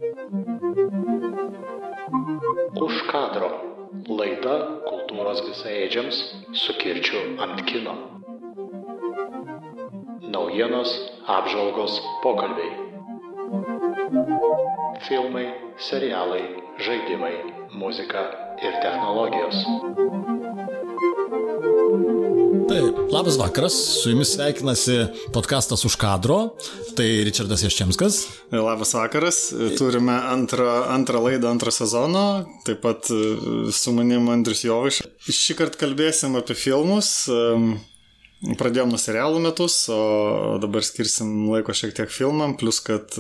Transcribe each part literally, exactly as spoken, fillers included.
Už kadro. Laida kultūros visaėdžiams su kirčiu ant kino. Naujienos, apžvalgos, pokalbiai. Filmai, serialai, žaidimai, muzika ir technologijos. Taip, labas vakaras, su jumis sveikinasi podcastas Už kadro, tai Ričardas Jaščemskas. Labas vakaras, turime antrą, antrą laidą, antrą sezoną, taip pat su manim Andrius Jovaiša. Šį kartą kalbėsim apie filmus. Pradėjom nuo serialų metus, o dabar skirsim laiko šiek tiek filmam, plus kad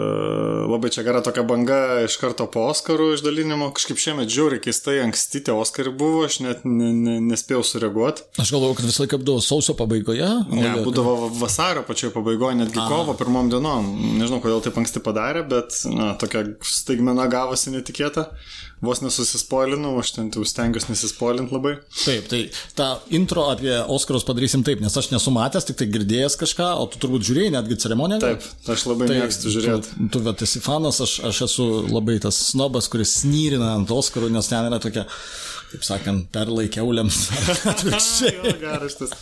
uh, labai čia gera tokia banga iš karto po Oskarų išdalinimo. Kažkaip šiemet žiauriai keistai anksti tie Oskarai buvo, aš net ne, ne, nespėjau sureaguoti. Aš galvoju, kad visą laiką būdavo sausio pabaigoje. Ne, būdavo vasario pačioje pabaigoje, netgi A. kovo pirmom dienom. Nežinau, kodėl taip anksti padarė, bet na, tokia staigmena gavosi netikėta. Vos nesusispoilinau, aš ten jau stengiuosi nesispoilint labai. Taip, tai tą intro apie Oskarus padarysim taip, nes aš nesu matęs, tik tai girdėjęs kažką, o tu turbūt žiūrėjai netgi ceremoniją. Taip, aš labai tai mėgstu žiūrėti. Tu, tu vat esi fanas, aš, aš esu labai tas snobas, kuris snyrina ant Oskarų, nes ten yra tokia, kaip sakant, perlai kiauliams atvirkščiai. Garaštas.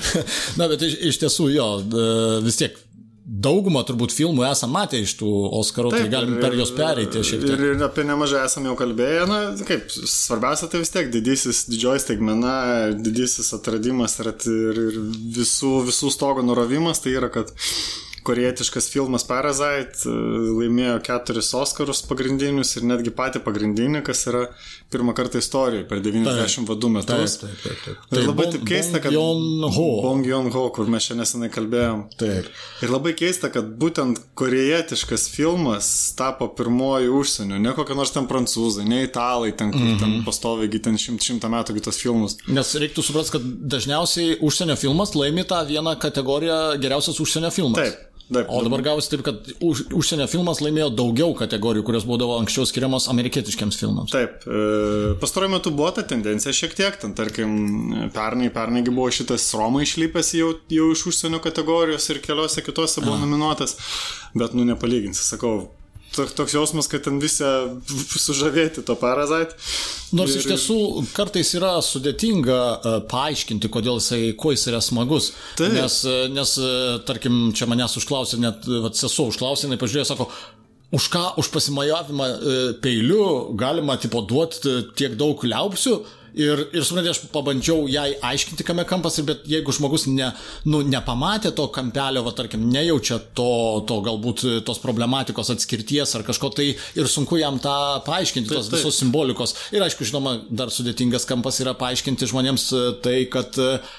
Na, bet iš, iš tiesų jo, vis tiek. Daugumą turbūt filmų esam matę iš tų Oskarų, tai galim per juos pereiti šiek tiek. Ir, ir apie nemažai esam jau kalbėję, na, kaip, svarbiausia tai vis tiek didysis, didžioji staigmena, didysis atradimas ir, ir visų, visų stogo nurovimas, tai yra, kad korejietiškas filmas Parasite laimėjo keturis Oskarus pagrindinius ir netgi patį pagrindinį, kas yra pirmą kartą istorijoje per devyniasdešimt du metus. Taip, taip, taip. Ir tai labai bon, keista, kad Bong Joon-ho. Bong Joon-ho, kur mes čia nesenai kalbėjom. Taip. Ir labai keista, kad būtent korejietiškas filmas tapo pirmoji užsienio, ne kokie nors ten prancūzai, ne italai, ten, kur mm-hmm. ten pastoviai ten šimt, šimtą metų kitos filmus. Nes reiktų suprasti, kad dažniausiai užsienio filmas laimi tą vieną kategoriją geriausias užsienio filmas. Taip. Taip, o dabar gavosi taip, kad už, užsienio filmas laimėjo daugiau kategorijų, kurios būdavo anksčiau skiriamos amerikietiškiams filmams. Taip, e, pastaruoju metu buvo ta tendencija šiek tiek, ten tarkim pernai, pernai buvo šitas Roma išlipęs jau, jau iš užsienio kategorijos ir keliose kitose buvo nominuotas, bet nu nepalyginsi, sakau, toks jausmas, kad ten visi sužavėti to Parasite. Nors ir, iš tiesų kartais yra sudėtinga uh, paaiškinti, kodėl jisai, kuo jis yra smagus. Taip. Nes, nes, tarkim, čia manęs užklausė, net vat, sesuo užklausė, jinai pažiūrėjo, sako, už ką, už pasimajavimą uh, peiliu galima tipo duoti tiek daug liaupsių. Ir, ir suprantate, aš pabandžiau jai aiškinti, kame kampas, bet jeigu žmogus ne, nu, nepamatė to kampelio, va, tarkim, nejaučia to, to galbūt tos problematikos atskirties ar kažko, tai ir sunku jam tą paaiškinti, tos taip, visos simbolikos. Ir aišku, žinoma, dar sudėtingas kampas yra paaiškinti žmonėms tai, kad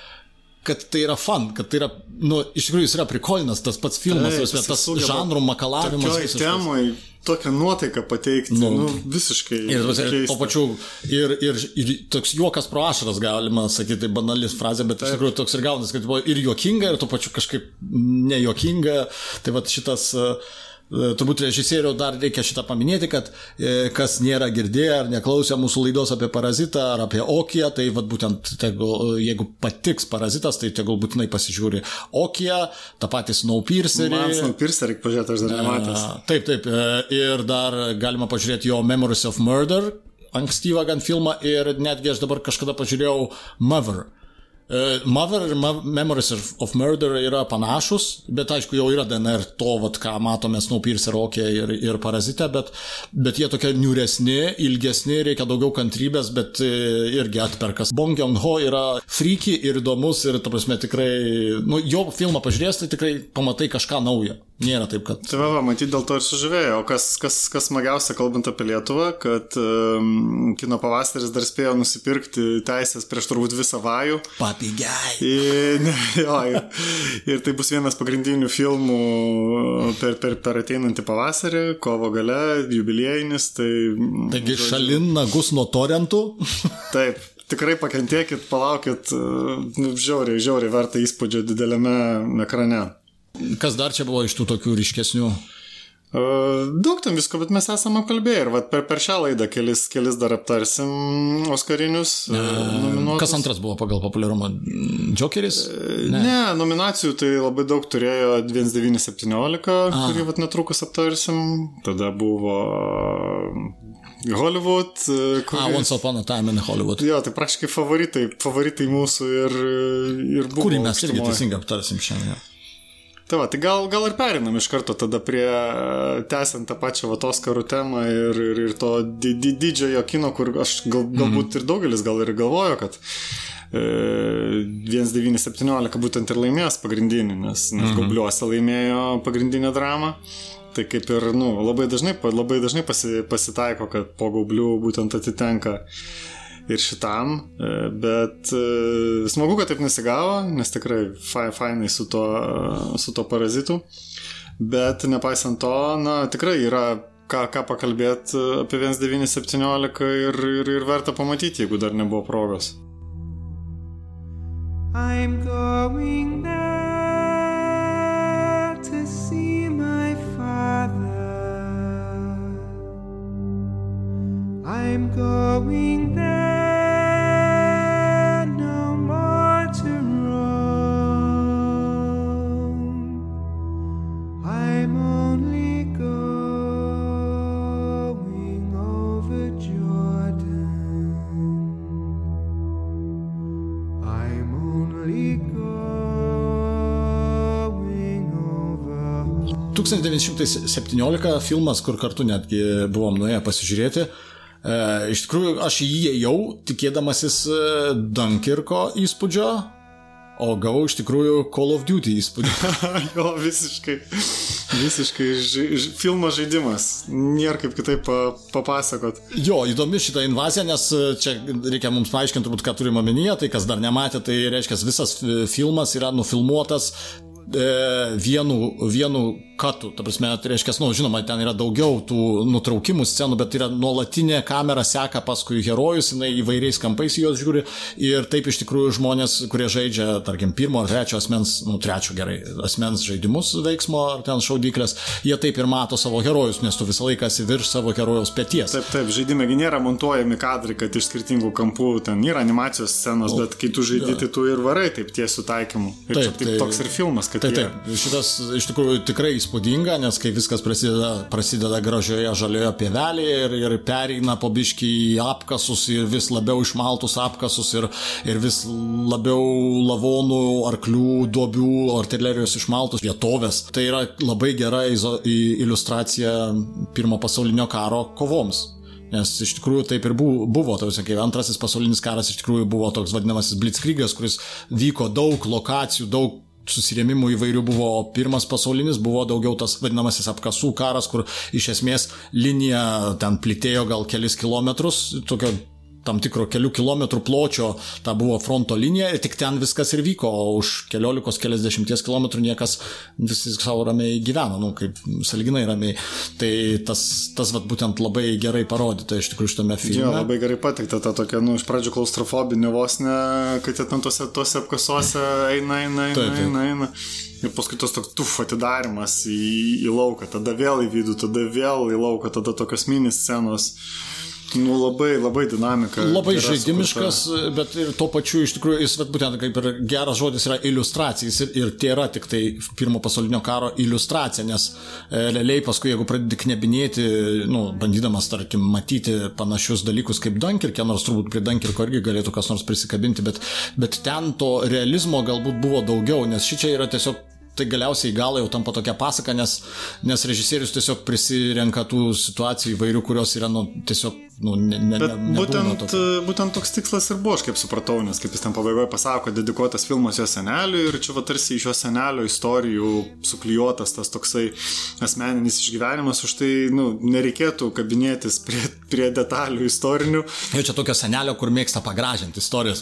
kad tai yra fun, kad tai yra, nu, iš tikrųjų jis yra prikolinas, tas pats filmas, taip, tas žanrų makalavimas. Tokioj temoj tokią nuotaiką pateikti, nu, nu visiškai ir, ir, o pačiu, ir, ir, ir toks juokas pro ašaras, galima sakyti, tai banalis frazė, bet taip, iš tikrųjų toks ir gaunas, kad buvo ir juokinga, ir tuo pačiu kažkaip nejuokinga, tai vat šitas... Turbūt režisierių dar reikia šitą paminėti, kad e, kas nėra girdėję ar neklausė mūsų laidos apie Parazitą ar apie Okiją, tai vat būtent tegul, jeigu patiks Parazitas, tai tegul būtinai pasižiūri Okiją, tą patį Snowpiercerį. Man Snowpiercerį reikia pažiūrėti, aš dar nematęs. E, taip, taip. E, ir dar galima pažiūrėti jo Memories of Murder, ankstyvą gan filmą, ir netgi aš dabar kažkada pažiūrėjau Mother. Uh, Mother ir Memories of Murder yra panašus, bet aišku jau yra D N R to, vat, ką matome Snowpiercer, Okiją ir, ir Parazitę, bet, bet jie tokie niūresni, ilgesni, reikia daugiau kantrybės, bet irgi atperkas. Bong Joon-ho yra freaky ir įdomus ir, ta prasme, tikrai, nu, jo filmą pažiūrės, tai tikrai pamatai kažką naujo. Nėra taip, kad... Tai va, va, matyt, dėl to ir sužavėjo. O kas, kas, kas smagiausia, kalbant apie Lietuvą, kad um, Kino pavasaris dar spėjo nusipirkti teisės prieš turbūt visą vajų. Papigiai. Ir, ne, jo, ir, ir tai bus vienas pagrindinių filmų per, per, per ateinantį pavasarį, kovo gale, jubiliejinis. Tai, Taigi žodžiu, šalin nagus nuo torentų. Taip. Tikrai pakentėkit, palaukit, nu, žiauriai, žiauriai verta įspūdžio dideliame ekrane. Kas dar čia buvo iš tų tokių ryškesnių? Daug tam visko, bet mes esame kalbėję ir vat, per, per šią laidą kelis, kelis dar aptarsim Oskarinius nominuotus. Kas antras buvo pagal populiarumą? Džokeris? Ne. ne, nominacijų tai labai daug turėjo vienas devyni septyniolika, kurį vat, netrukus aptarsim. Tada buvo Hollywood. Kuri... Ah, Once Upon a Time in Hollywood. Jo, tai praktiškai favoritai, favoritai mūsų ir, ir buvo. Kurį mes irgi teisingai aptarsim šiandien. Tai va, tai gal, gal ir perinam iš karto tada prie tęsiant tą pačią vat, Oskarų temą ir, ir, ir to di, di, didžiojo kino, kur aš gal, galbūt mm. ir daugelis gal ir galvojo, kad e, vienas devyni septyniolika būtent ir laimės pagrindinį, nes, nes mm. Gaubliuose laimėjo pagrindinę dramą. Tai kaip ir, nu, labai dažnai, labai dažnai pasi, pasitaiko, kad po Gaublių būtent atitenka ir šitam, bet smagu, kad taip nesigavo, nes tikrai fainai su to, su to parazitu, bet nepaisant to, na, tikrai yra ką, ką pakalbėti apie vienas devyni septyniolika ir, ir, ir verta pamatyti, jeigu dar nebuvo progos. I'm going there to see my father. I'm going there tūkstantis devyni šimtai septyniolika filmas, kur kartu netgi buvom nuėję pasižiūrėti. E, iš tikrųjų, aš jį ėjau tikėdamasis Dunkirko įspūdžio, o gavau iš tikrųjų Call of Duty įspūdį. Jo, visiškai, visiškai ži, ži, filmo žaidimas. Nėra kaip kitaip pa, papasakot. Jo, įdomi šitą invaziją, nes čia reikia mums paaiškinti, turbūt, ką turime omenyje. Tai, kas dar nematė, tai reiškia, visas filmas yra nufilmuotas vienu, vienu katu, ta prasme, tai reiškia, nu, žinoma, ten yra daugiau tų nutraukimų scenų, bet yra nuolatinė kamera seka paskui herojus, jinai įvairiais kampais juos žiūri ir taip iš tikrųjų žmonės, kurie žaidžia, tarkim, pirmo ar trečio asmens, nu, trečio gerai, asmens žaidimus veiksmo ar ten šaudyklės, jie taip ir mato savo herojus, nes tu visą laiką esi virš savo herojaus peties. Taip, taip, žaidime nėra montuojami kadrai, kad iš skirtingų kampų ten yra animacijos scenos, o, bet kai tu žaidži, tai tu ir varai taip tiesiu taikymu. Ir taip, čia taip, tai, toks ir filmas, kad taip, taip, šitas iš tikrųjų tikrai įspūdinga, nes kai viskas prasideda, prasideda gražioje žalioje pievelėje ir, ir pereina po biškį į apkasus ir vis labiau išmaltus apkasus ir, ir vis labiau lavonų, arklių, duobių, artilerijos išmaltus vietovės. Tai yra labai gera iliustracija pirmo pasaulinio karo kovoms. Nes iš tikrųjų taip ir buvo, buvo tausia, kai antrasis pasaulinis karas iš tikrųjų buvo toks vadinamasis blitzkriegas, kuris vyko daug lokacijų, daug susirėmimų įvairių buvo. Pirmas pasaulinis buvo daugiau tas vadinamasis apkasų karas, kur iš esmės linija ten plytėjo gal kelis kilometrus, tokio tam tikro kelių kilometrų pločio, ta buvo fronto linija ir tik ten viskas ir vyko, o už keliolikos, keliasdešimties kilometrų niekas visi savo ramiai gyveno, nu, kaip sąlyginai ramiai. Tai tas, tas vat, būtent labai gerai parodyta iš tikrųjų šitame filme. Jo, labai gerai pateikta ta tokia, nu, iš pradžių klaustrofobinė vos ne, kad jie ten tose, tose apkasuose eina, eina, eina, taip, eina, eina. Ir paskui tos toks tuf atidarimas į, į lauką, tada vėl į vidų, tada vėl į lauką, tada tokios mini scenos. Nu, labai, labai dinamika. Labai žaidimiškas, sukurta. Bet ir tuo pačiu iš tikrųjų jis, bet būtent kaip ir geras žodis yra iliustracija, ir, ir tai yra tik tai pirmo pasaulinio karo iliustracija, nes e, realiai paskui, jeigu pradedi knebinėti, nu, bandydamas, tarkim, matyti panašius dalykus kaip Dunkirke, nors turbūt prie Dunkirko irgi galėtų kas nors prisikabinti, bet, bet ten to realizmo galbūt buvo daugiau, nes šičia yra tiesiog tai galiausiai gal jau tampa tokia pasaka, nes, nes režisierius tiesiog prisirenka tų situacijų įvairių, kurios yra, nu, tiesiog, nu, ne, ne, bet ne, būtent, būtent toks tikslas ir buvo, aš kaip supratau, nes kaip jis ten pabaigoje pasako, dedikuotas filmas jo seneliui ir čia va tarsi iš jo senelio istorijų suklijuotas tas toksai asmeninis išgyvenimas, už tai, nu, nereikėtų kabinėtis prie, prie detalių istorinių. Jau čia tokio senelio, kur mėgsta pagražinti istorijas,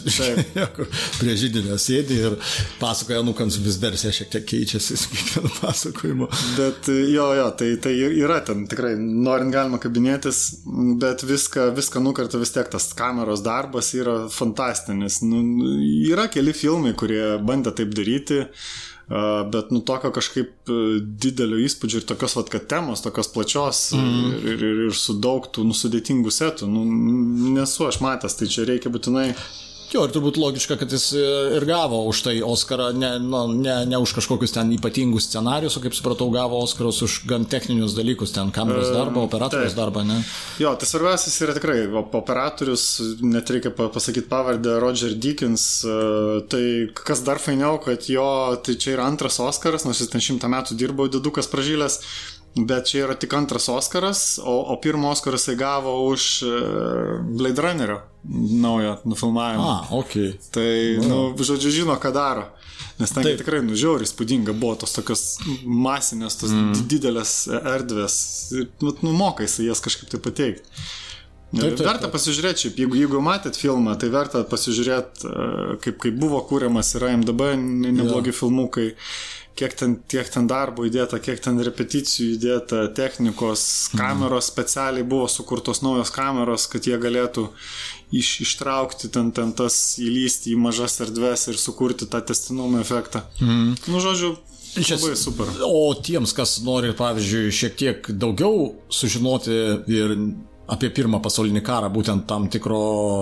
prie židinio sėdi ir pasakoja anūkams vis versija šiek tiek keičiasi su kiekvienu pasakojimu. Bet jo, jo, tai, tai yra ten tikrai, norint galima kabinėtis, bet viską, viską nukarta vis tiek tas kameros darbas yra fantastinis. Nu, yra keli filmai, kurie bandė taip daryti. bet nu tokio kažkaip didelio įspūdžio ir tokios, vat, kad temos, tokios plačios mm. ir, ir, ir su daug tų nu, sudėtingų setų, nu, nesu aš matęs, tai čia reikia būtinai. Jo, ir turbūt logiška, kad jis ir gavo už tai Oscarą, ne, nu, ne, ne už kažkokius ten ypatingus scenarius, o kaip supratau, gavo Oscarus už gan techninius dalykus, ten kameros darbą, operatorius darbą, ne? Jo, tai svarbiausias yra tikrai operatorius, net reikia pasakyti pavardę Roger Deakins, tai kas dar fainiau, kad jo, tai čia yra antras Oscaras, nors jis ten šimtą metų dirbo, didukas pražylęs, bet čia yra tik antras Oskaras, o, o pirmo Oskarą jisai gavo už Blade Runnerio naujo nufilmavimą. Ah, okei. Okay. Tai, nu, žodžiu, žino, ką daro. Nes ten Taip. tikrai, nu, žiauriai spūdinga buvo tos tokios masinės, tos mm. didelės erdvės. Nu, moka jisai jas kažkaip tai pateikti. Taip, taip, verta pasižiūrėti, šiaip, jeigu, jeigu matėt filmą, tai verta pasižiūrėti, kaip, kaip buvo kūriamas, yra I M D B neblogi ja. filmukai, kiek ten, tiek ten darbo įdėta, kiek ten repeticijų įdėta, technikos, kameros specialiai buvo sukurtos naujos kameros, kad jie galėtų iš, ištraukti ten, ten tas, įlysti į mažas erdves ir sukurti tą tęstinumo efektą. Mm. Nu, žodžiu, labai super. O tiems, kas nori, pavyzdžiui, šiek tiek daugiau sužinoti ir apie pirmą pasaulinį karą, būtent tam tikro,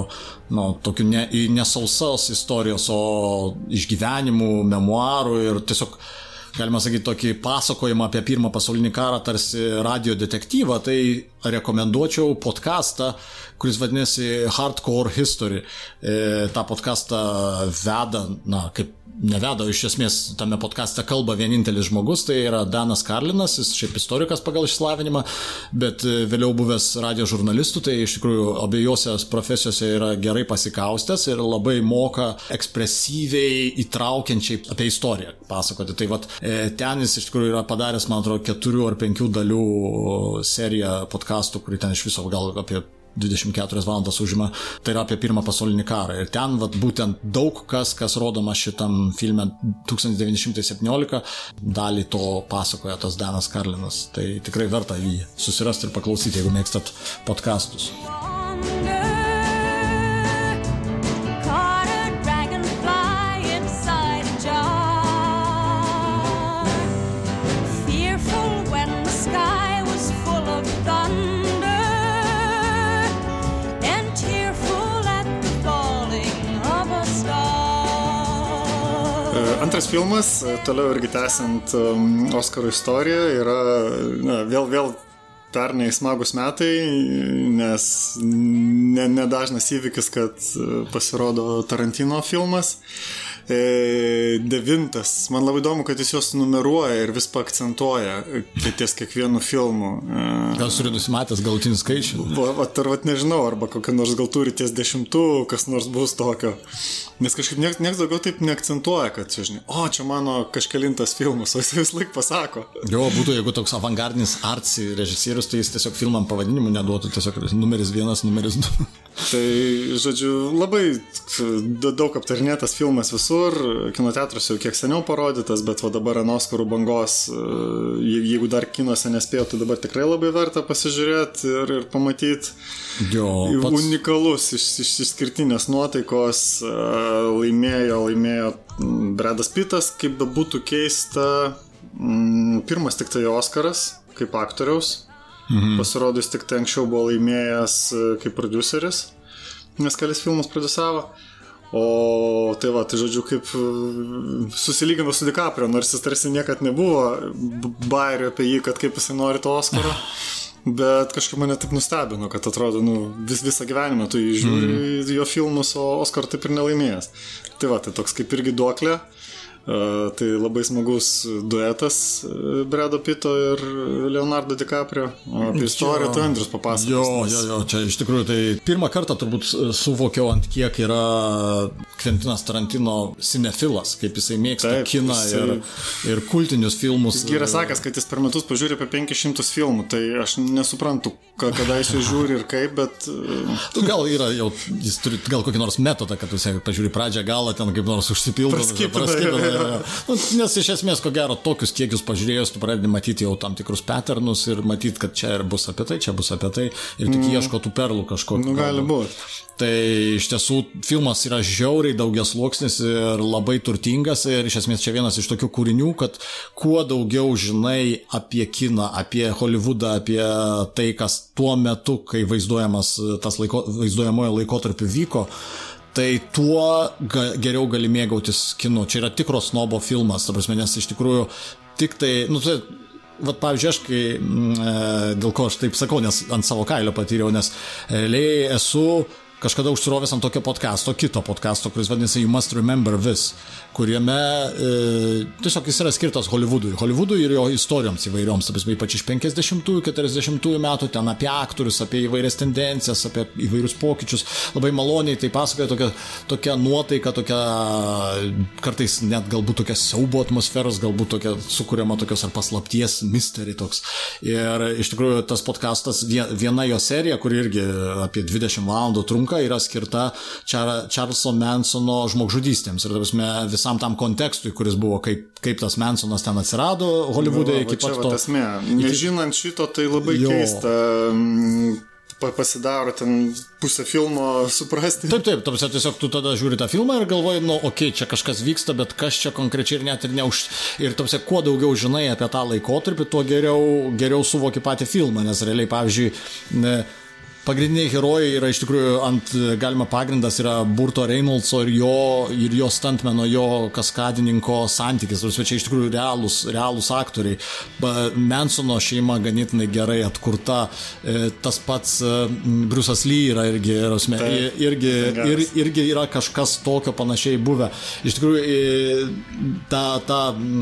nu, tokių ne, nesausas istorijos, o išgyvenimų, memuarų ir tiesiog, galima sakyti, tokį pasakojimą apie pirmą pasaulinį karą, tarsi radio detektyvą, tai rekomenduočiau podcastą, kuris vadinasi Hardcore History. E, tą podcastą veda, na, kaip neveda, iš esmės tame podcaste kalba vienintelis žmogus, tai yra Danas Karlinas, jis šiaip istorikas pagal išsilavinimą, bet vėliau buvęs radio žurnalistų, tai iš tikrųjų abiejose profesijose yra gerai pasikaustęs ir labai moka ekspresyviai, įtraukiančiai apie istoriją pasakoti. Tai vat, ten jis iš tikrųjų yra padaręs, man atrodo, keturių ar penkių dalių seriją podcastų, kurį ten iš viso gal apie dvidešimt keturias valandas užima, tai yra apie pirmą pasaulinį karą. Ir ten vat, būtent daug kas, kas rodoma šitam filme tūkstantis devyni šimtai septyniolika, dalį to pasakoja tas Danas Karlinas. Tai tikrai verta jį susirasti ir paklausyti, jeigu mėgstat podcastus. Antras filmas, toliau irgi tęsiant Oskarų istoriją, yra na, vėl, vėl pernai smagus metai, nes ne, nedažnas įvykis, kad pasirodo Tarantino filmas. E, devintas. Man labai įdomu, kad jis juos numeruoja ir vis paakcentuoja ties kiekvienu filmu. E, gal turi nusimatęs galutinį skaičių? Vat ar vat nežinau, arba kokia nors gal turi ties dešimtų, kas nors bus tokio. Nes kažkaip nieks, nieks daugiau taip neakcentuoja, kad čia, žinai, o čia mano kažkelintas filmas, o jis vis laik pasako. Jo, būtų, jeigu toks avangardinis artsy režisierius, tai jis tiesiog filmam pavadinimų neduotų, tiesiog numeris vienas, numeris du. Tai, žodžiu, labai daug aptarinėtas filmas visur, kinoteatras jau kiek seniau parodytas, bet va dabar ant Oskarų bangos, jeigu dar kinuose nespėjo, tai dabar tikrai labai verta pasižiūrėti ir, ir pamatyti. Jo, pats... Unikalus, iš, iš išskirtinės nuotaikos, laimėjo, laimėjo Bradas Pittas, kaip bebūtų keista, pirmas tik tai Oskaras, kaip aktoriaus. Mhm. Pasirodus tik tai anksčiau buvo laimėjęs kaip produceris, nes kelis filmus produsavo. O tai va, tai žodžiu, kaip susilygino su DiCaprio, nors jis tarsi niekad nebuvo bairio apie jį, kad kaip jisai nori to Oskaro. Bet kažkaip mane taip nustebino, kad atrodo, nu, vis, visą gyvenimą tu jį žiūri mm. jo filmus, o Oscar taip ir nelaimėjęs. Tai va, tai toks kaip irgi duoklė. Uh, tai labai smagus duetas Brado Pitto ir Leonardo DiCaprio. O apie istoriją tai Andrius papasakos. Jo, jo, jo, čia iš tikrųjų tai pirmą kartą turbūt suvokiau, ant kiek yra Kventinas Tarantino cinefilas, kaip jisai mėgsta Taip, kiną jisai... ir, ir kultinius filmus. Jis yra sakęs, kad jis per metus pažiūri apie penkis šimtus filmų, tai aš nesuprantu, kada jis jau žiūri ir kaip, bet... Tu gal yra jau, jis turi gal kokį nors metodą, kad tu pažiūri pradžią galą, ten kaip nors užsipildo, praskipina. nu, nes iš esmės, ko gero, tokius kiekius pažiūrėjus, tu pradedi matyti jau tam tikrus patternus ir matyti, kad čia ir bus apie tai, čia bus apie tai ir tik mm. ieško tų perlų kažkokį. Nu, gali būti. Tai iš tiesų filmas yra žiauriai daugiasluoksnis ir labai turtingas ir iš esmės čia vienas iš tokių kūrinių, kad kuo daugiau žinai apie kiną, apie Hollywoodą, apie tai, kas tuo metu, kai vaizduojamas tas laiko, vaizduojamojo laikotarpiu vyko, tai tuo ga, geriau gali mėgautis kinu. Čia yra tikro snobo filmas, ta prasme, nes iš tikrųjų tik tai, nu tai, vat pavyzdžiui, aš kai, e, dėl ko aš taip sakau, nes ant savo kailio patyriau, nes realiai esu kažkada užsirovęs ant tokio podcasto, kito podcasto, kuris vadinasi You Must Remember This, kuriame e, tiesiog jis yra skirtas Hollywoodui. Hollywoodui ir jo istorijoms įvairioms, taip, ypač iš penkiasdešimtųjų, keturiasdešimtųjų metų, ten apie aktorius, apie įvairias tendencijas, apie įvairius pokyčius. Labai maloniai tai pasakoja tokia, tokia nuotaika, tokia kartais net galbūt tokia siaubo atmosferos, galbūt tokia sukuriama tokios ar paslapties misteri toks. Ir iš tikrųjų tas podcastas, viena jo serija, kuri irgi apie dvidešimt valandų trunka, yra skirta Charleso Mansono žmogžudystėms ir tarpsme, visam tam kontekstui, kuris buvo, kaip, kaip tas Mansonas ten atsirado Hollywoode iki pat to. Nežinant šito, tai labai jo. Keista pasidaro ten pusę filmo suprasti. Taip, taip, tarpsme, tiesiog tu tada žiūri tą filmą ir galvoji, nu, okei, okay, čia kažkas vyksta, bet kas čia konkrečiai ir net ir neuž... Ir tarpsme, kuo daugiau žinai apie tą laikotarpį, tuo geriau, geriau suvoki patį filmą, nes realiai, pavyzdžiui, ne, pagrindiniai herojai yra iš tikrųjų ant galima pagrindas yra Burto Reynoldso ir jo, ir jo stuntmeno, jo kaskadininko santykis. Čia iš tikrųjų realūs, realūs aktoriai. Mansono šeima ganėtinai gerai atkurta. Tas pats Bruce'as Lee yra irgi, tai, irgi, ir, irgi yra kažkas tokio panašiai buvę. Iš tikrųjų ta, ta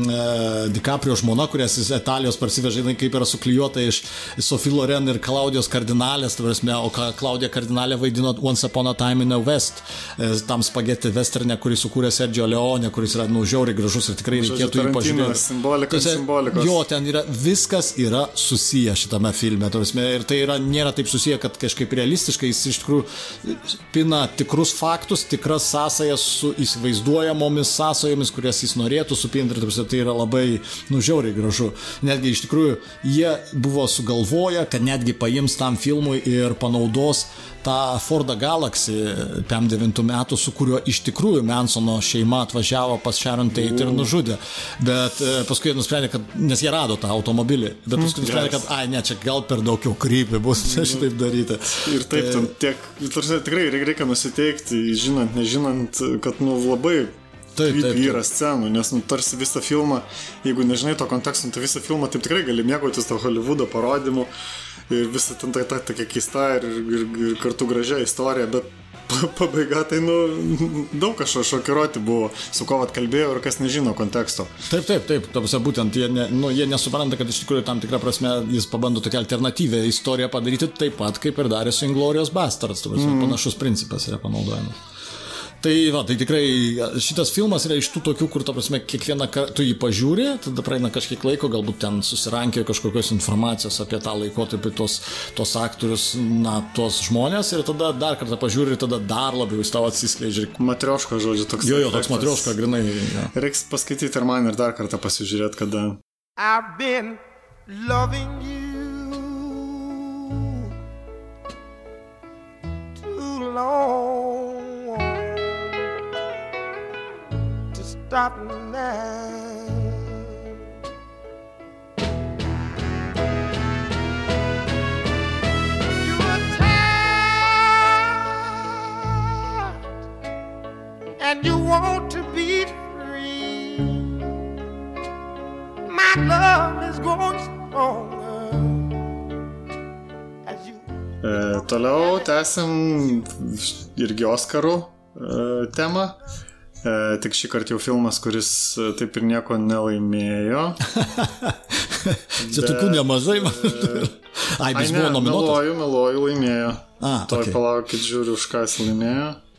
DiCaprio žmona, kurias jis Italijos parsivežė, kaip yra suklijuota iš Sophie Loren ir Klaudijos kardinalės, tai prasme, o Klaudija Kardinalė vaidino Once Upon a Time in the West, tam spageti westerne, kurį sukūrė Sergio Leone, kuris yra nu, žiauriai gražus ir tikrai Žodžiu, reikėtų jį pažiūrėti. Simbolikos, simbolikos. Jo, ten yra, viskas yra susiję šitame filme. Ir tai yra, nėra taip susiję, kad kažkaip realistiškai jis iš tikrųjų pina tikrus faktus, tikras sąsajas su įsivaizduojamomis sąsajomis, kurias jis norėtų supinti. Tai yra labai nu, žiauriai gražu. Netgi iš tikrųjų jie buvo sugalvoję, kad netgi paims tam filmui ir panaudos tą Fordą Galaxy P M devynių metų, su kuriuo iš tikrųjų Mansono šeima atvažiavo pas Sharon Tate ir nužudė. Bet paskui nusprendė, kad, nes jie rado tą automobilį, bet paskui nusprendė, kad ai, ne, čia gal per daug jau krypį bus šitaip daryti. Ir taip, ten tiek, tikrai reikia nusiteikti, žinant, nežinant, kad nu labai taip, taip, taip. Yra scenų, nes nu, tarsi visą filmą, jeigu nežinai to konteksto, tai visą filmą taip tikrai gali mėgautis to Hollywoodo parodymu ir visą ten ta, ta, tokia keista ir, ir, ir kartu gražia istorija, bet pabaiga tai nu, daug kažko šokiruoti buvo, su ko vat kalbėjau ir kas nežino konteksto. Taip, taip, taip, tavose būtent jie, ne, nu, jie nesupranta, kad iš tikrųjų tam tikrą prasme jis pabando tokią alternatyvę istoriją padaryti taip pat, kaip ir darė su Inglourious Basterds, tavose, mm. panašus principas yra panaudojamas. Tai, va, tai tikrai šitas filmas yra iš tų tokių, kur, ta prasme, kiekvieną kartą tu jį pažiūri, tada praeina kažkiek laiko, galbūt ten susirankė kažkokios informacijos apie tą laikotarpį, tos, tos aktorius, na, tos žmonės ir tada dar kartą pažiūri ir tada dar labiau jis tau atsiskleidžia. Matrioška, žodžiu, toks. Jo, jo, toks matrioška, grinai. Ja. Reiks paskaityti ir man ir dar kartą pasižiūrėti, kada. I've been loving you too long. Stop now. You are tired and you want to be free. My love is going stronger as you. E, toliau tęsim irgi Oskarų e, temą. E, tik šį kartą jau filmas, kuris taip ir nieko nelaimėjo. Čia tokių nemažai, man. Ai, bet buvo nominuotas. Meluoju, meluoju, laimėjo. A, Toj okay. Palaukit, žiūriu, už ką jis laimėjo.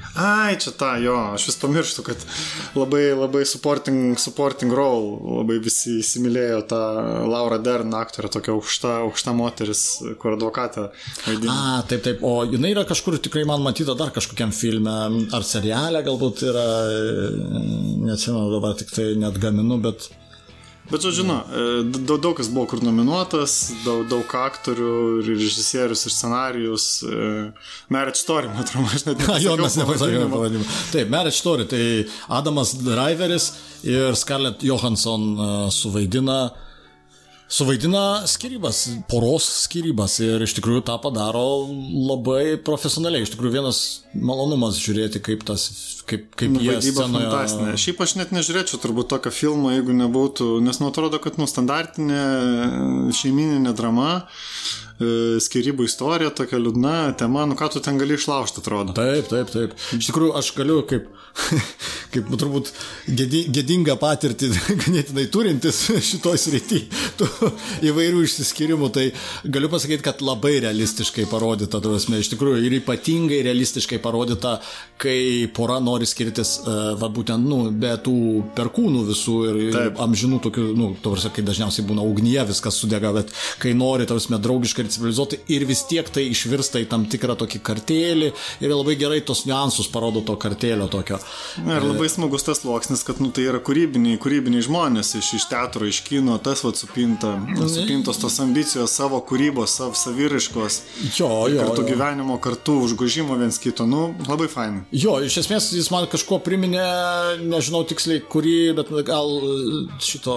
Ai, čia ta, jo, aš vis pamirštu, kad labai, labai supporting, supporting role, labai visi įsimylėjo tą Laura Dern aktorę, tokia aukšta, aukšta moteris, kur advokatą vaidina. A, taip, taip, o jinai yra kažkur tikrai man matyta dar kažkokiam filme, ar seriale galbūt yra, neatsimenu dabar, tik tai net gaminu, bet... Bet, žodžiu, žinau, daug, daug kas buvo kur nominuotas, daug, daug aktorių, ir režisierius, ir scenarijus. Marriage Story, man atrodo, aš net nepasakiau. Jo, mes nepasakėme pavadinimą. Taip, Marriage Story, tai Adamas Driveris ir Scarlett Johansson suvaidina Suvaidina skirybas, poros skirybas ir iš tikrųjų tą padaro labai profesionaliai. Iš tikrųjų vienas malonumas žiūrėti, kaip, tas, kaip, kaip jie scenoje... Fantastinė. Šiaip aš net nežiūrėčiau turbūt tokio filmo, jeigu nebūtų, nes man atrodo, kad nu, standartinė šeimininė drama, skirybų istorija, tokia liūdna tema, nu ką tu ten gali išlaužti, atrodo. Taip, taip, taip. Iš tikrųjų, aš galiu kaip, kaip turbūt gėdingą patirtį ganėtinai turintis šitoj srity tų įvairių išsiskyrimų, tai galiu pasakyti, kad labai realistiškai parodyta, prasme, iš tikrųjų, ir ypatingai realistiškai parodyta, kai pora nori skirtis, va būtent, nu, be tų perkūnų visų ir, ir amžinų tokių, nu, prasme, kai dažniausiai būna ugnyje viskas sudega, bet kai nori, prasme, draugiškai civilizuoti ir vis tiek tai išvirsta į tam tikrą tokį kartėlį ir labai gerai tos niuansus parodo to kartėlio tokio. Na, ir labai smagus tas sluoksnis, kad nu, tai yra kūrybiniai, kūrybiniai žmonės iš, iš teatro, iš kino, tas vat supinta, supintos tos ambicijos, savo kūrybos, savo saviraiškos, jo, jo, kartu jo. gyvenimo, kartu užgožimo viens kito, nu, labai fainai. Jo, iš esmės jis man kažko priminė, nežinau tiksliai kurį, bet gal šito...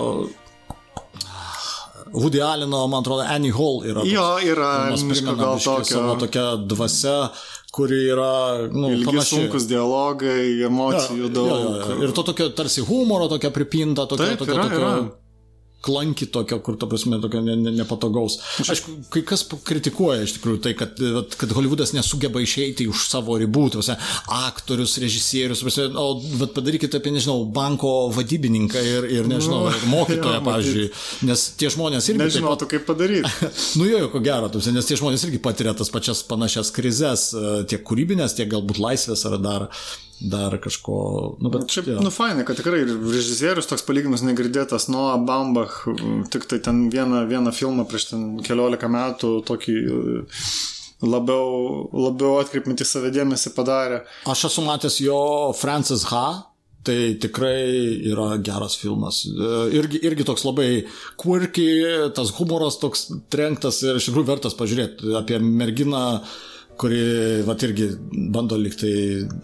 Woody Alleno, man atrodo, Annie Hall yra. Jo, yra, miško gal tokio. Savo tokia dvasia, kuri yra, nu, ilgi panaši. Sunkus dialogai, emocijų ja, daug. Ja, ja, ja. Ir to tokio tarsi humoro, tokia pripinta, tokio, Taip, tokio, yra, tokio yra. klanki tokio, kur, ta prasme, tokio ne, ne, nepatogaus. Aišku, kai kas kritikuoja iš tikrųjų tai, kad, kad Hollywoodas nesugeba išeiti už savo ribų, tai prasme, aktorius, režisierius, prasme, o vat padarykite apie, nežinau, banko vadybininką ir, ir nežinau, ir mokytoją, jo, pavyzdžiui, nes tie žmonės irgi... Nežinotų, kaip padaryti. Nu jo, ko gero, prasme, nes tie žmonės irgi patiria tas pačias panašias krizes, tiek kūrybinės, tiek galbūt laisvės ar dar... dar kažko, nu, bet... Šiaip, ja. nu, fainai, kad tikrai režisierius toks palyginimas negirdėtas Noah Baumbach, tik tai ten vieną, vieną filmą prieš ten keliolika metų tokį labiau, labiau atkreipantį save dėmesį padarė. Aš esu matęs jo Francis Ha, tai tikrai yra geras filmas. Irgi, irgi toks labai quirky, tas humoras toks trenktas ir iš tikrųjų vertas pažiūrėti apie merginą, kuri, vat irgi bando liktai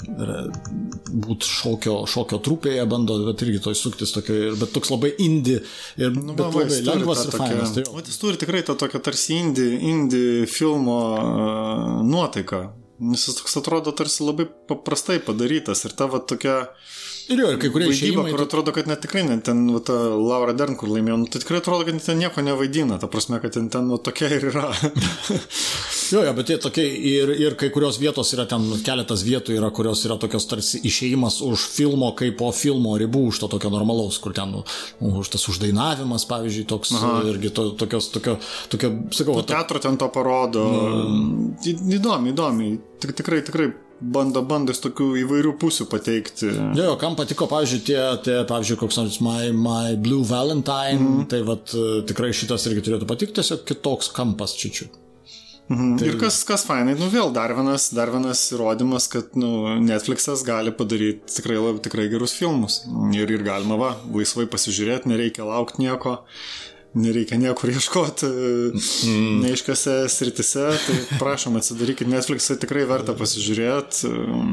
būti šokio, šokio trupėje, bando, bet irgi toj suktis tokio, bet toks labai indie, ir, nu, bet va, labai lengvas ir fainas. Tai o jis turi tikrai tą tokią tarsi indie, indie filmo uh, nuotaiką, nes jis toks atrodo tarsi labai paprastai padarytas ir ta va tokia... Ir jo, ir kai kurie vaidyba, išėjimai... kur atrodo, kad net tikrai net ten va, ta Laura Dern, kur laimėjo, nu, tai tikrai atrodo, kad ten nieko nevaidina, ta prasme, kad ten, ten va, tokia ir yra. Jo, jo, bet tai tokie ir, ir kai kurios vietos yra ten, keletas vietų yra, kurios yra tokios tarsi išėjimas už filmo, kaip po filmo ribų, už to tokio normalaus, kur ten, nu, už tas uždainavimas, pavyzdžiui, toks, aha, irgi to, tokios, tokio, tokio, sakau... To teatro ten to parodo. Mm. Įdomi, įdomi. Tik, tikrai, tikrai bando, bando tokių įvairių pusių pateikti. Jo, jo, kam patiko, pavyzdžiui, tie, tie pavyzdžiui, koks nors My, My Blue Valentine, mm. tai vat tikrai šitas irgi turėtų patikti, tiesiog kitoks kampas čičiu. Mhm. Tai... Ir kas, kas fainai, nu vėl dar vienas, dar vienas įrodymas, kad nu, Netflixas gali padaryti tikrai, tikrai gerus filmus. Ir, ir galima va, laisvai pasižiūrėti, nereikia laukti nieko, nereikia niekur ieškoti mm. neaiškiose sritise, tai prašom atsidarykit Netflixą, tikrai verta pasižiūrėti.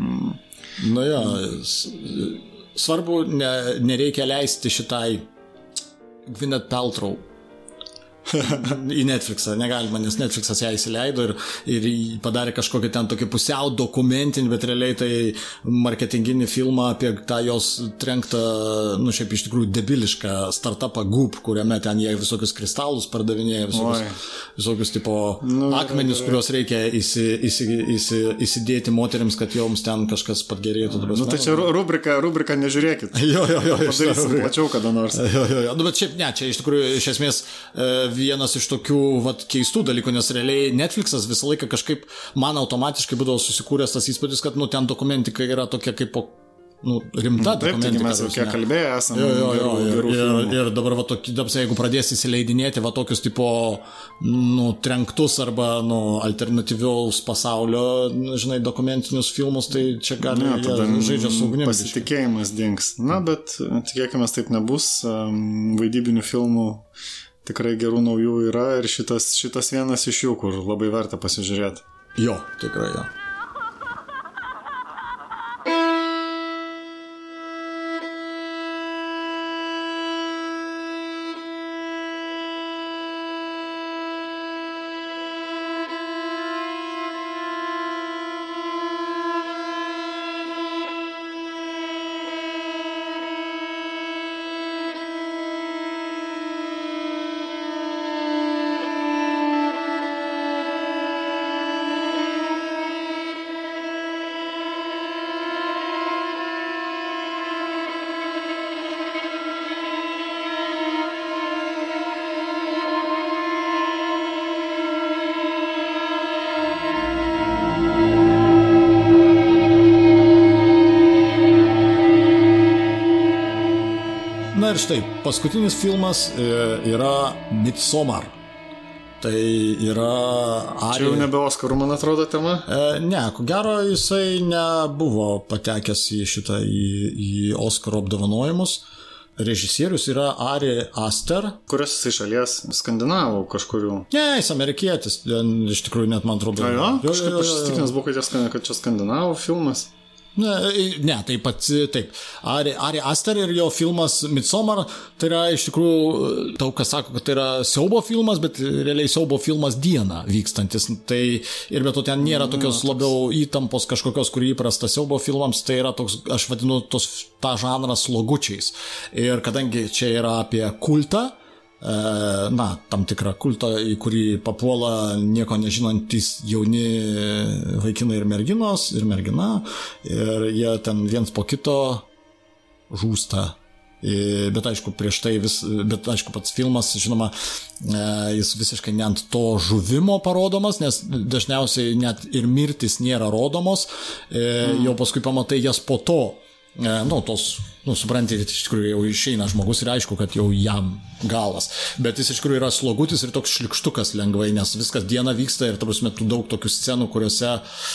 Nu jo, svarbu, ne, nereikia leisti šitai Gwyneth Paltrow į Netflixą, negalima, nes Netflixas ją įsileido ir, ir padarė kažkokį ten tokį pusiau dokumentinį, bet realiai tai marketinginį filmą apie tą jos trenktą, nu šiaip iš tikrųjų debilišką startupą Goop, kuriame ten jie visokius kristalus pardavinėja, visokius, visokius tipo nu, akmenis, yra, kuriuos reikia įsi, įsi, įsi, įsidėti moteriams, kad joms ten kažkas patgerėtų. Nu tai čia rubrika, rubrika nežiūrėkit. Jo, jo, jo. Padarysim plačiau kada nors. Jo, jo, jo. Nu, bet šiaip ne, čia iš tikrųjų iš esmės vienas iš tokių vat, keistų dalykų, nes realiai Netflixas visą laiką kažkaip man automatiškai būdavo susikūręs tas įspūdis, kad nu, ten dokumentika yra tokia kaip po nu, rimta Taip, dokumentika. Taip, mes jau kiek kalbėję esame. Jo, jo, jo, gerų, ir, gerų ir, ir dabar, va, tokį, jeigu pradės įsileidinėti va, tokius tipo nu, trenktus arba nu, alternatyviaus pasaulio, žinai, dokumentinius filmus, tai čia gali ne, jie žaidžia su ugnim. Pasitikėjimas dings. Na, bet tikėkime, taip nebus. Vaidybinių filmų tikrai gerų naujų yra ir šitas, šitas vienas iš jų, kur labai verta pasižiūrėti. Jo, tikrai jo. Na ir štai, paskutinis filmas yra Midsommar. Tai yra... Ari... Čia jau nebe Oskarų, man atrodo, tema? E, ne, ko gero jisai nebuvo patekęs į šitą, į, į Oskarų apdovanojimus. Režisierius yra Ari Aster. Kurios jisai šalies? Skandinavų kažkurių? Ne, jis amerikietis. Iš tikrųjų, net man atrodo... A, jo? Kažkaip aš įstikinęs buvau, kad čia skandinavų filmas. Ne, ne, taip pat, taip. Ari, Ari Aster ir jo filmas Midsommar, tai yra iš tikrųjų, daug kas sako, kad tai yra siaubo filmas, bet realiai siaubo filmas dieną vykstantis. Tai ir be to ten nėra tokios labiau įtampos kažkokios, kur įprasta siaubo filmams, tai yra toks, aš vadinu, tos, tą žanrą slogučiais. Ir kadangi čia yra apie kultą, na, tam tikrą kultą, į kurį papuola nieko nežinantys jauni vaikinai ir merginos, ir mergina, ir jie ten viens po kito žūsta. Bet aišku, prieš tai vis, bet aišku, pats filmas, žinoma, jis visiškai ne ant to žuvimo parodomas, nes dažniausiai net ir mirtis nėra rodomos, mm. jau paskui pamatai jas po to. Nu, tos, nu, suprantate, iš tikrųjų jau išeina žmogus ir aišku, kad jau jam galas. Bet jis iš tikrųjų yra slogutis ir toks šlikštukas lengvai, nes viskas dieną vyksta ir, ta prasme, tų daug tokių scenų, kuriuose,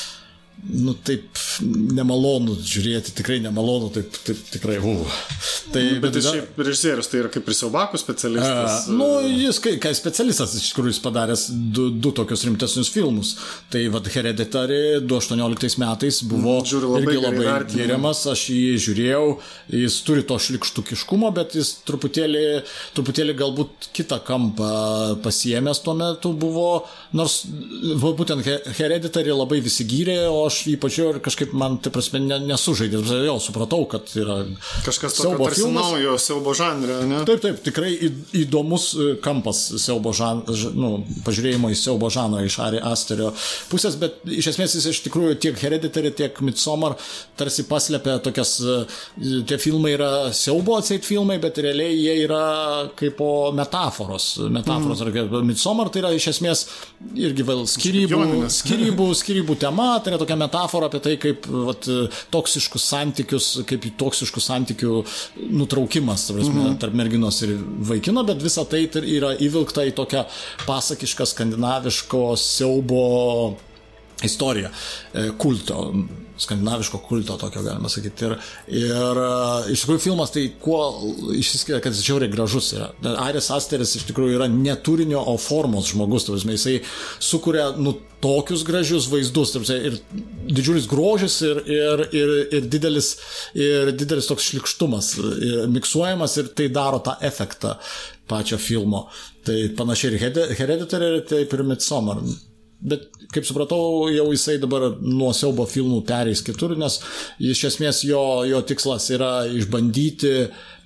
nu, taip nemalonu žiūrėti, tikrai nemalonu, taip, taip tikrai, uh. Tai, bet bet šiaip režisierius tai yra kaip ir siaubakų specialistas. Uh, nu, jis kai, kai specialistas, iš tikrųjų, jis padaręs du, du tokius rimtesnius filmus. Tai, vad, Hereditary du tūkstančiai aštuonioliktais metais buvo mm, labai irgi labai geriamas, aš jį žiūrėjau, jis turi to šlikštukiškumo, bet jis truputėlį, truputėlį galbūt kitą kampą pasiėmęs tuo metu buvo, nors, va, būtent Hereditary labai visi gyrė, o aš jį pačiu ir kažkaip man, tai prasme, nesužaidė. Jau supratau, kad yra kažkas tokio tarsi naujo siaubo žanrio, ne? Taip, taip, tikrai įdomus kampas siaubo žanro, nu, pažiūrėjimo į siaubo žanro iš Ari Asterio pusės, bet iš esmės jis iš tikrųjų tiek Hereditary, tiek Midsommar tarsi paslepia tokias, tie filmai yra siaubo atseit filmai, bet realiai jie yra kaip po metaforos. Metaforos. Mm. Midsommar tai yra iš esmės irgi vėl skirybų, skirybų, skirybų tema, tai yra tokia metafora apie tai, kaip vat, toksiškus santykius, kaip toksiškų santykių nutraukimas, prasme, mm-hmm. tarp merginos ir vaikino, bet visa tai yra įvilkta į tokią pasakišką skandinaviško siaubo istoriją, kulto, skandinaviško kulto tokio galima sakyti. Ir, ir iš tikrųjų filmas tai kuo išsiskiria, kad jis žiauriai gražus yra. Aris Asteris iš tikrųjų yra ne turinio, o formos žmogus, tavasme, jisai sukuria nu, tokius gražius vaizdus, tavasme, ir didžiulis grožis ir, ir, ir, ir, didelis, ir didelis toks šlikštumas ir miksuojamas ir tai daro tą efektą pačio filmo. Tai panašiai ir Hereditary, taip ir Midsommar. Bet, kaip supratau, jau jisai dabar nuo siaubo filmų pereis kitur, nes iš esmės jo, jo tikslas yra išbandyti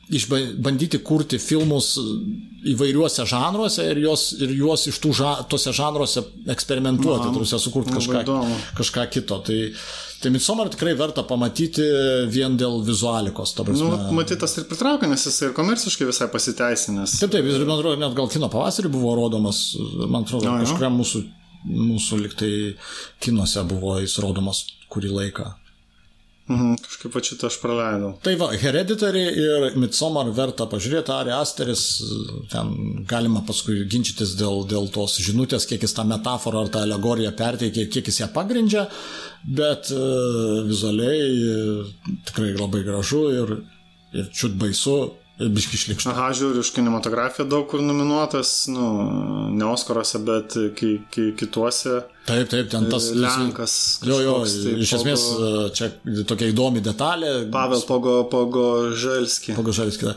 išbandyti kurti filmus įvairiuose žanruose ir juos, ir juos iš tų ža, tose žanruose eksperimentuoti, turėsia sukurti kažką, kažką kito. Tai, tai Midsommar tikrai verta pamatyti vien dėl vizualikos. Nu, matytas ir pritraukia, nes jis ir komerciškai visai pasiteisinęs. Taip, taip, jis, man atrodo, net gal kino pavasarį buvo rodomas, man atrodo, no, kažkuriam mūsų, mūsų liktai kinuose buvo jis rodomas kurį laiką. Mhm, kažkaip va šitą aš praleidau. Tai va, Hereditary ir Midsommar verta pažiūrėti, Ari Asteris, ten galima paskui ginčytis dėl, dėl tos žinutės, kiek jis tą metaforą ar tą alegoriją perteikia, kiek jis ją pagrindžia, bet uh, vizualiai uh, tikrai labai gražu ir, ir čiut baisu. Biški šlikšta. Aha, žiūriu, iš kinematografiją daug kur nominuotas, nu, ne Oskaruose, bet ki, ki, kituose. Taip, taip, ten tas Lenkas. Jo, jo, tai iš pogo, esmės čia tokia įdomi detalė. Pavel Pogo, Pogoželski. Pogoželski.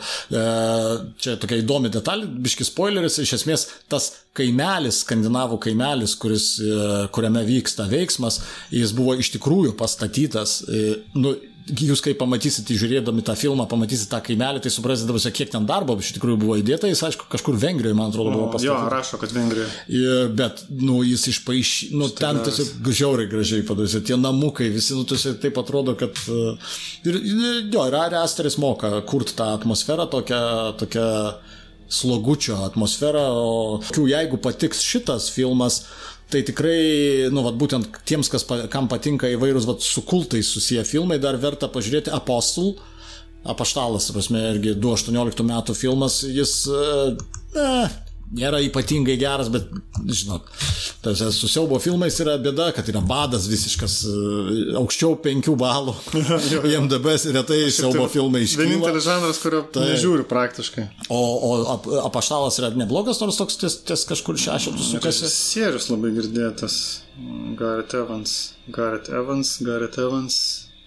Čia tokia įdomi detalė, biški spoileris, iš esmės tas kaimelis, skandinavų kaimelis, kuris, kuriame vyksta veiksmas, jis buvo iš tikrųjų pastatytas, nu, jūs kai pamatysite, žiūrėdami tą filmą, pamatysite tą kaimelį, tai suprasite, kiek ten darbo iš tikrųjų buvo įdėta, jis aišku kažkur Vengrijoje, man atrodo, buvo pastatytas. Jo, rašo, kad Vengrijoje. Bet, nu, jis išpaiš, nu, ten tiesiog žiauriai gražiai padarys, tie namukai, visi, nu, tiesiog taip atrodo, kad ir, jo, ir Ari Asteris moka kurti tą atmosferą, tokią, tokią slogučio atmosferą, o jeigu patiks šitas filmas, tai tikrai, nu, vat, būtent tiems, kas, kam patinka įvairūs vat, su kultais susiję filmai, dar verta pažiūrėti Apostle, Apaštalas, prasme, irgi du tūkstančiai aštuonioliktų metų filmas, jis, ne, nėra ypatingai geras, bet, žinot, tas su siaubo filmais yra bėda, kad yra badas visiškas, aukščiau penkių balų, I M D B retai siaubo filmai iškyla. Vienintelis žanras, kurio tai nežiūriu praktiškai. O, o ap, Apaštalas yra neblogas, nors toks ties, ties kažkur šešetų sukasi. Režisierius labai girdėtas. Gareth Evans. Gareth Evans, Gareth Evans.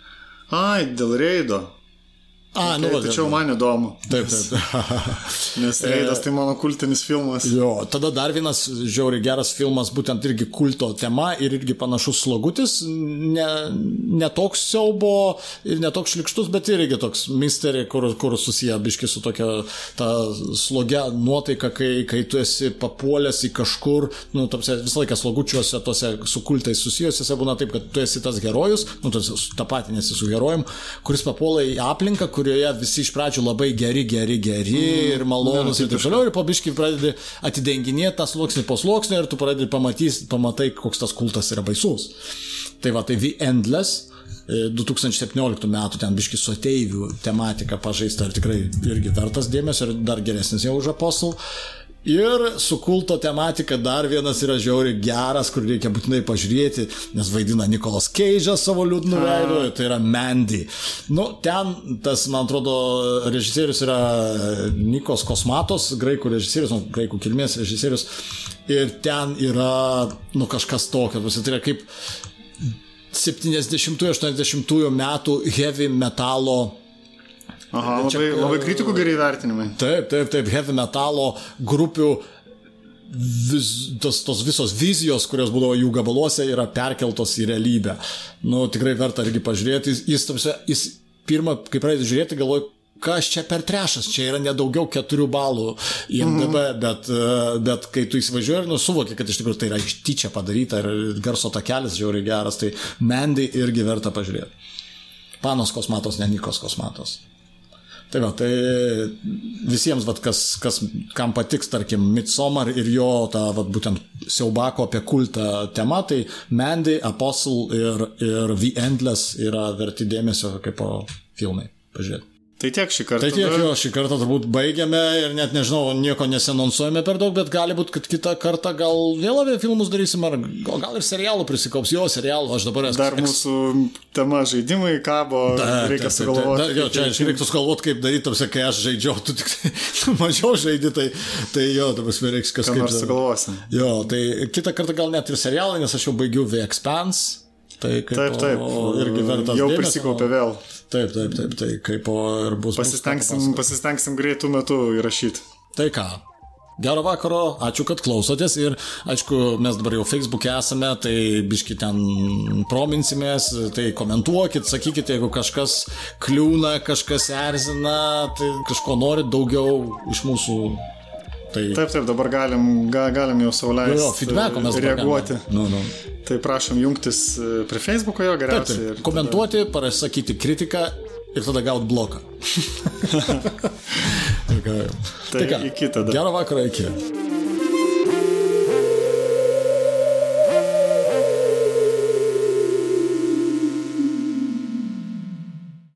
Ai, dėl Reido. A, okay, nu, tačiau man įdomu. Taip, taip. Nes Reidas tai mano kultinis filmas. Jo, tada dar vienas žiauriai geras filmas, būtent irgi kulto tema ir irgi panašus slogutis, ne, ne toks siaubo ir ne toks šlikštus, bet irgi toks misterį, kur, kur susiję biški su tokia ta slogia nuotaika, kai, kai tu esi papuolęs į kažkur, nu, tarsi visą laiką slogučiuose, tose su kultais susijusiuose būna taip, kad tu esi tas herojus, nu, tu tapatinėsi su herojum, kuris papuola į aplinką, kurioje visi iš pradžių labai geri, geri, geri mm, ir malonus ne, ir taip toliau, ir po biškį pradedi atidenginėti tą sluoksnį po sluoksnį ir tu pradedi pamatys, pamatai, koks tas kultas yra baisus. Tai va, tai The Endless, du tūkstančiai septynioliktų metų ten biškį su ateivių tematika pažaista ir tikrai irgi vertas dėmesio ir dar geresnis jau už Apostle. Ir su kulto tematika dar vienas yra žiauriai geras, kur reikia būtinai pažiūrėti, nes vaidina Nicolas Cage'as savo liūdnu veidu, tai yra Mandy. Nu, ten tas, man atrodo, režisierius yra Nikos Kosmatos, graikų režisierius, nu, graikų kilmės režisierius, ir ten yra, nu, kažkas tokio, tai yra kaip septyniasdešimtųjų aštuoniasdešimtųjų metų heavy metalo. Aha, labai, čia, labai kritikų geri vertinimai. Taip, taip, taip, heavy metalo grupių, vis, tos, tos visos vizijos, kurios būdavo jų gabaluose, yra perkeltos į realybę. Nu, tikrai verta irgi pažiūrėti. Jis, jis, jis pirmą, kai pradedi žiūrėti, galvoju, kas čia per trešas, čia yra nedaugiau keturių balų I M D B, mm-hmm. bet, bet kai tu įsivažiuoji, nu, suvoki, kad iš tikrųjų tai yra iš tyčia padaryta ir garso takelis žiauriai geras, tai Mandy irgi verta pažiūrėti. Panos Kosmatos, ne Nikos Kosmatos. Tai va, tai visiems, vat, kas, kas, kam patiks, tarkim, Midsommar ir jo ta, vat, būtent siaubako apie kultą tema, tai Mandy, Apostle ir, ir The Endless yra verti dėmesio kaip po filmai pažiūrėti. Tai tiek šį kartą. Tai tiek jo, šį kartą turbūt baigiame ir net nežinau, nieko nesenonsuojame per daug, bet gali būti, kad kitą kartą gal vėl apie filmus darysim, ar gal ir serialų prisikaups, jo serialų, aš dabar esu. Dar mūsų tema žaidimai kabo, da, reikia ta, sugalvoti. Da, da, jo, čia reiktų sugalvoti, kaip daryti, tamsi, kai aš žaidžiau, tu tik mažiau žaidi, tai, tai jo, dabar reiks kažkaip. Ką nors sugalvosim. Jo, tai kitą kartą gal net ir serialai, nes aš jau baigiau The Expanse. Tai kaip taip, taip, o, irgi vertas jau dėmesio. Prisikaupė vėl. Taip, taip, taip, tai kaip o ir bus. Pasistengsim, pasistengsim greitų metų įrašyti. Tai ką, Gero vakaro, ačiū, kad klausotės ir, aišku, mes dabar jau Facebook'e esame, tai biški ten prominsimės, tai komentuokit, sakykite, jeigu kažkas kliūna, kažkas erzina, tai kažko norit daugiau iš mūsų. Tai... Taip, taip, dabar galim, ga, galim jau sauliaisti reaguoti. Nu, nu. Tai prašom jungtis prie Facebook'o jo geriausiai. Taip, taip. Komentuoti, tada... pasakyti kritiką ir tada gaut bloką. Tai ką, tai iki tada. Gero vakaro, iki.